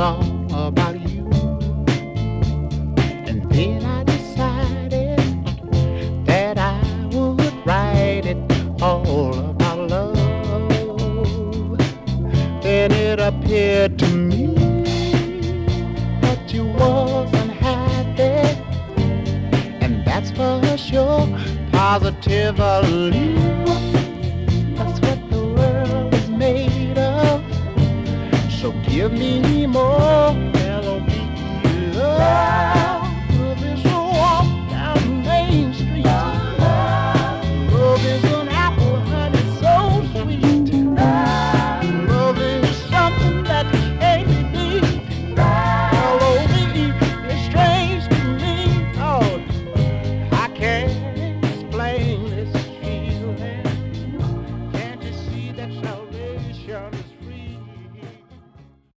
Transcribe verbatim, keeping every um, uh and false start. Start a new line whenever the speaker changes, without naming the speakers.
all about you. And then I decided that I would write it all about love. Then it appeared to me that you wasn't happy, and that's for sure, positively. That's what the world is made of. So give me